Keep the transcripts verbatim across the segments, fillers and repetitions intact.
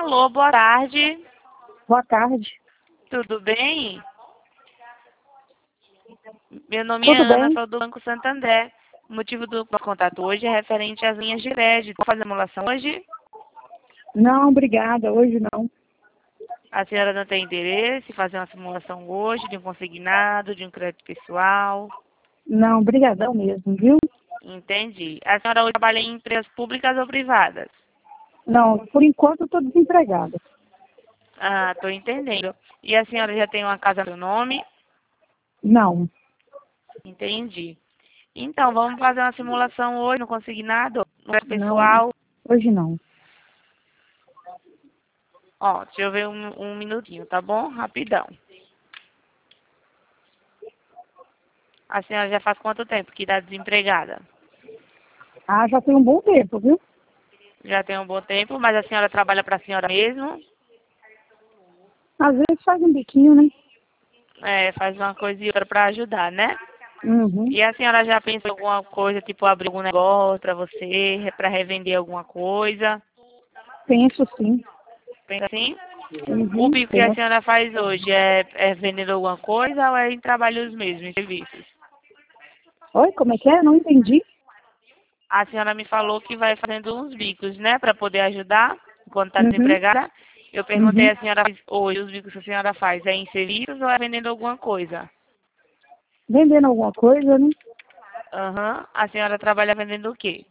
Alô, boa tarde. Boa tarde. Tudo bem? Meu nome é Tudo Ana, bem? sou do Banco Santander. O motivo do nosso contato hoje é referente às linhas de crédito. Vamos fazer a simulação hoje? Não, obrigada. Hoje não. A senhora não tem interesse em fazer uma simulação hoje de um consignado, de um crédito pessoal? Não, brigadão mesmo, viu? Entendi. A senhora hoje trabalha em empresas públicas ou privadas? Não, por enquanto eu estou desempregada. Ah, estou entendendo. E a senhora já tem uma casa no seu nome? Não, Entendi. Então, vamos fazer uma simulação hoje no consignado, no crédito não, pessoal. hoje não. Ó, deixa eu ver um, um minutinho, tá bom? Rapidão. A senhora já faz quanto tempo que está desempregada? Ah, já tem um bom tempo, viu? Já tem um bom tempo, mas a senhora trabalha para a senhora mesmo? Às vezes faz um biquinho, né? É, faz uma coisa e outra para ajudar, né? Uhum. E a senhora já pensou em alguma coisa, tipo abrir algum negócio para você, para revender alguma coisa? Penso sim. Pensa assim? O Uhum, bico que a penso. senhora faz hoje é, é vendendo alguma coisa ou é em trabalhos mesmo, em serviços? Oi, como é que é? Não entendi. A senhora me falou que vai fazendo uns bicos, né, para poder ajudar enquanto está Uhum, desempregada. Eu perguntei uhum. a senhora hoje, os bicos que a senhora faz é em serviços ou é vendendo alguma coisa? Vendendo alguma coisa, né? Aham. A senhora trabalha vendendo o quê?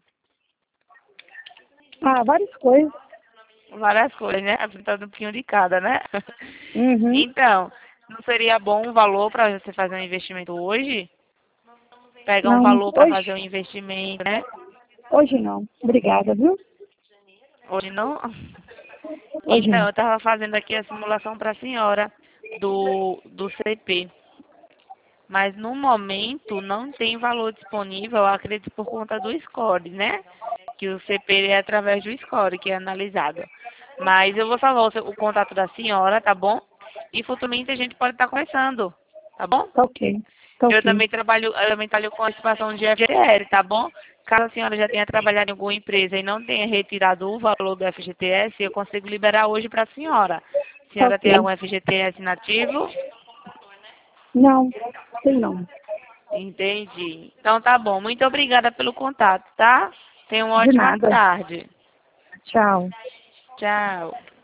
Ah, várias coisas. Várias coisas, né? Apresentando um pouquinho de cada, né? Uhum. Então, não seria bom um valor para você fazer um investimento hoje? Pegar um Não, valor para hoje, fazer um investimento, né? hoje não. Obrigada, viu? Hoje não? Hoje Então, não. eu estava fazendo aqui a simulação para a senhora do, do C P. Mas no momento não tem valor disponível, eu acredito por conta do score, né? Que o C P é através do score que é analisado. Mas eu vou salvar o, seu- o contato da senhora, tá bom? E futuramente a gente pode estar conversando, tá bom? Tá ok. Tá Eu ok. também trabalho, eu também trabalho com a participação de F G T S, tá bom? Caso a senhora já tenha trabalhado em alguma empresa e não tenha retirado o valor do F G T S, eu consigo liberar hoje para a senhora. A Tá senhora tem ok. algum F G T S nativo? Não, sei não. Entendi. Então tá bom. Muito obrigada pelo contato, tá? Tenha uma De ótima nada. tarde. Tchau. Tchau.